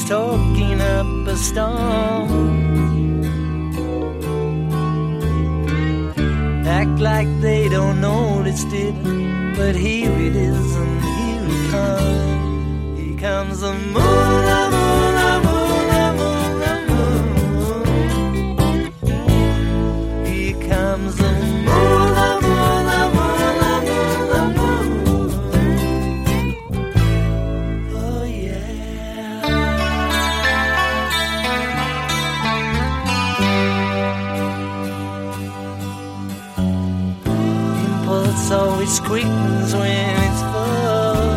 talking up a storm. Act like they don't notice it, but here it is and here it comes. Here comes the moon, the moon, the moon, the moon, the moon. Here comes the moon, the moon, the moon, the moon, the moon. Oh yeah. Impulse always quickens when it's full.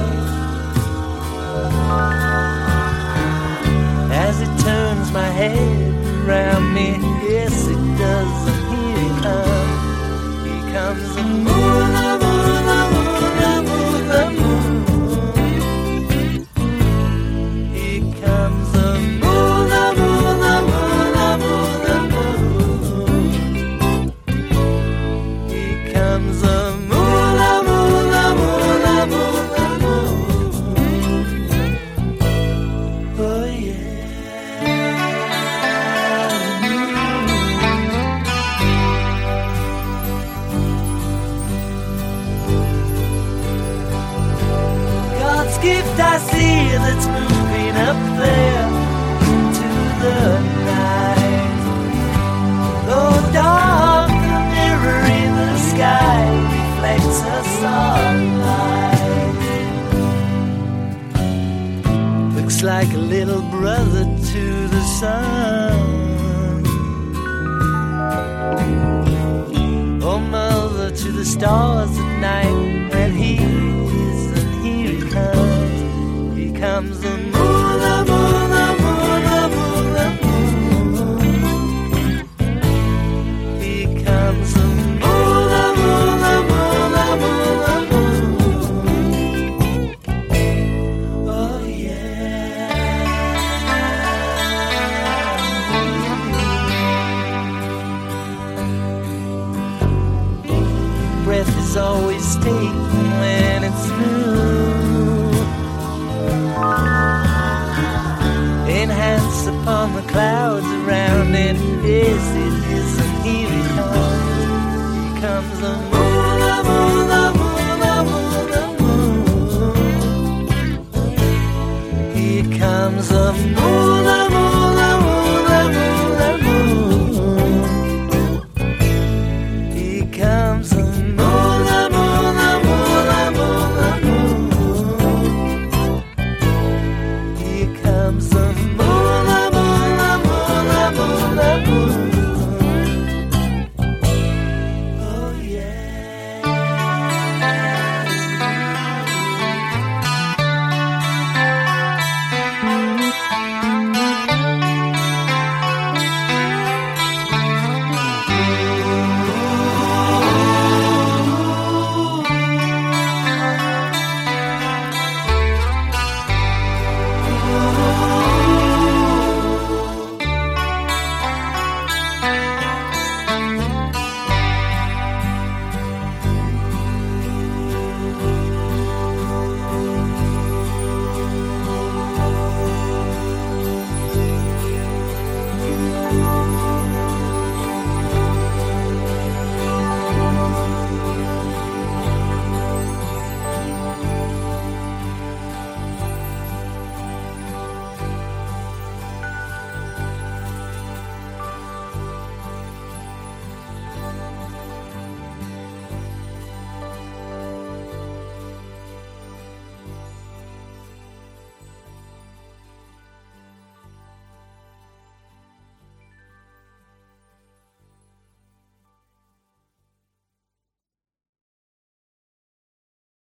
As it turns my head around me, yes it does, and here it comes. Here comes the moon, the moon, the moon, the moon, the moon. Here comes the moon, the moon, the moon, the moon, the moon. Here comes the moon, the moon, the moon, the moon, the moon. Oh yeah. God's gift I see that's moving up there into the night. Though dark, the mirror in the sky reflects a sunlight. Looks like a little brother to the sun. Oh, mother to the stars at night. And here it is, and here it comes. Here comes the moon, the moon, the moon, the moon, the moon. Here comes the moon, the moon, the moon, the moon, the moon. Oh yeah. Breath is always taken when it's new. Enhance upon the clouds around it. Yes, it is, and here it comes. Here comes the moon.